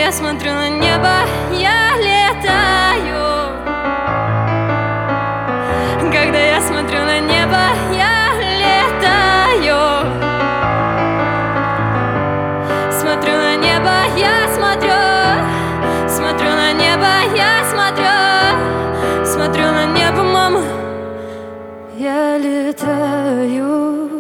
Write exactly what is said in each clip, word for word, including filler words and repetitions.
я смотрю на небо, я летаю. Когда я смотрю на небо, я летаю. Смотрю на небо, я смотрю. Смотрю на небо, я смотрю. Смотрю на небо, мама, я летаю.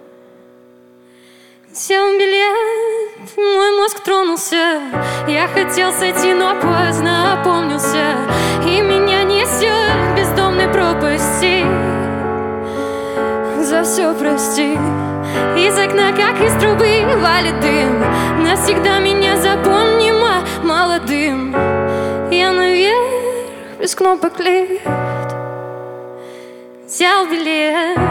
Сел билет, мой мозг тронулся. Я хотел сойти, но поздно опомнился. И меня несет бездомной пропасти. За все прости. Из окна, как из трубы, валит дым. Навсегда меня запомни, молодым. Я наверх, без кнопок лифт. Взял билет.